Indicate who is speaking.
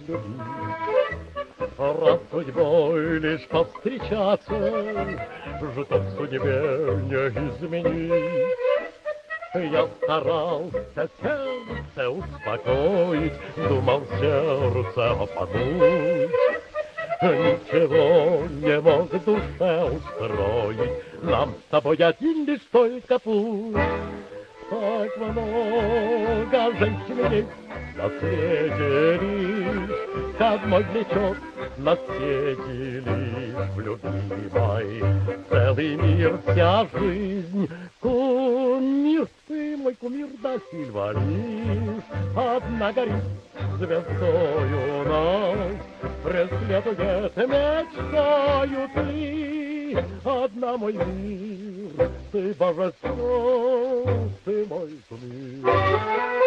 Speaker 1: любить. Раз судьбой лишь повстречаться, что в судьбе не изменить. Я старался сердце успокоить, думал сердце опануть. Ничего не мог в душе устроить, нам с тобой один лишь только путь. Так много женщин есть на свете лишь, к одной влечет на свете лишь в любимой. Целый мир, вся жизнь, кумир, ты мой кумир, да Сильва лишь одна горит звездою нас, преследует мечтою ты, одна мой мир, ты божество, ты мой кумир.